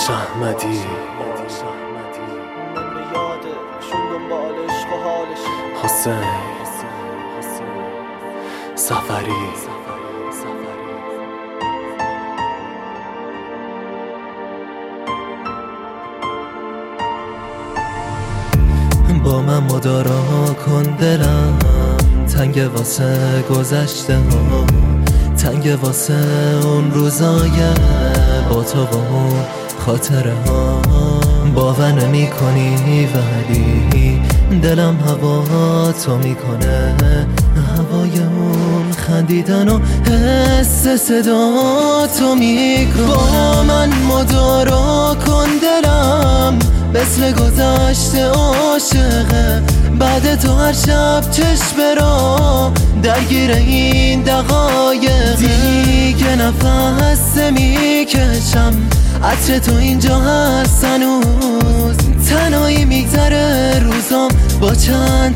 داداش احمدی حسین سفری با من مدارا کن دلم، تنگ واسه گذشته ها، تنگ واسه اون روزای با تو و اون خاطره ها. باور نمی کنی ولی دلم هوا تو میکنه، هوای اون خندیدن و حس صدا تو میکنه. با من مدارا کن دلم، مثل گذشته عاشقه، بعد تو هر شب چشم را درگیر این دقایق. دیگه نفس میکشم، عطر تو اینجا هست هنوز، تنهایی میگذره روزام با چند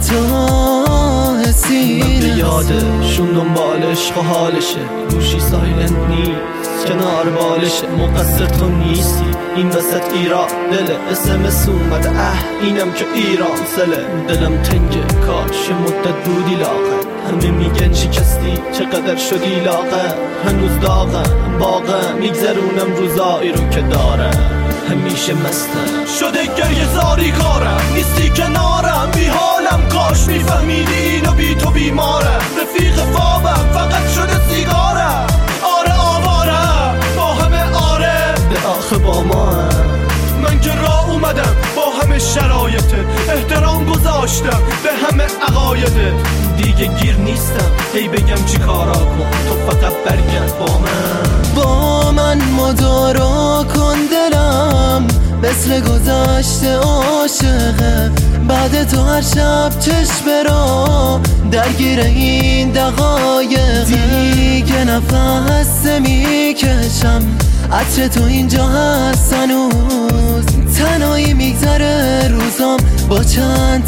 تا سینه. من یادشون دنبال عشق و حالشه، گوشی سایلنت نیست کنار بالشه. مقصر تو نیستی این وسط ایران دل اسمس اومده، اینم که ایران سله. دلم تنگه کاش مدت بودی لاغر، همه میگن شکستی چقدر شدی لاغر. هنوز داغم باغم میگذرونم روزایی رو که دارم، همیشه مستم شده گریه زاری کارم، نیستی کنارم بی حالم. کاش میفهمیدی اینو بی تو بیمارم، رفیق خوابم فقط شده سیگارم. آره آوارم با همه آره به آخه با ما هم. من که راه اومدم با همه شرایطت، احترام گذاشتم به همه عقایدت. دیگه گیر نیستم هی بگم چی کارا کن، تو فقط برگرد با من. با من مدارا کن دلم، مثل گذشته عاشقه، بعد تو هر شب چشم را درگیر این دقایق. دیگه نفس میکشم، عطر تو اینجا هست هنوز، تنهایی میگذره روزام با چند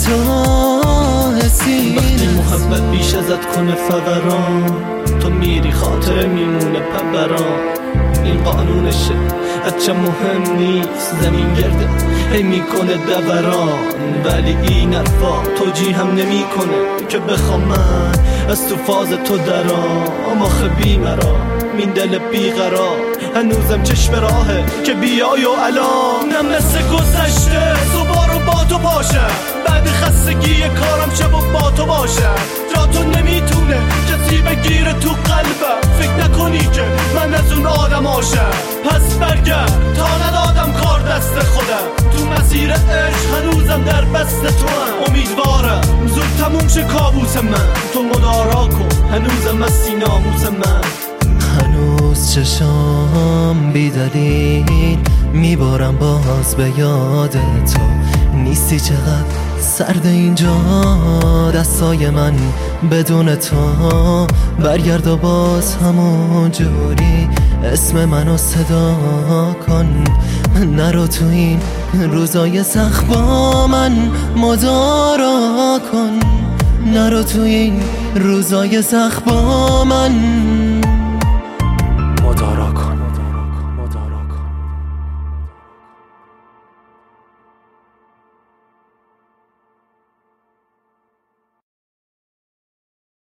تا سینه. وقتی محبت بیش ازت کنه فوران، تو میری خاطر میمونه پبران. این قانونشه هرچه مهم نیست، زمین گرده هی میکنه دوران. ولی این حرفا توجیه هم نمیکنه که بخوام من از تو فاز تو درام. آخه بی مرا این دل بیقرار، هنوزم چشم راهه که بیای و الان. نه مثل گذشته صبح رو با تو باشم، بعد خستگی کارم شب و با تو باشم. جا تو نمیتونه کسی بگیره تو قلبم، فکر نکنی که من از اون آدم هاشم. پس برگرد تا ندادم کار دست خودم، تو مسیر عشق هنوزم در بست تو هم. امیدوارم زود تموم شه کابوس من، تو مدارا کن هنوزم از ناموس من. هنوز چشام بی دلیل میبارم باز به یاد تو، نیستی چقدر سرد اینجا دستای من بدون تو. برگرد و باز همون جوری اسم منو صدا کن، نرو تو این روزای سخت با من مدارا کن، نرو تو این روزای سخت با من.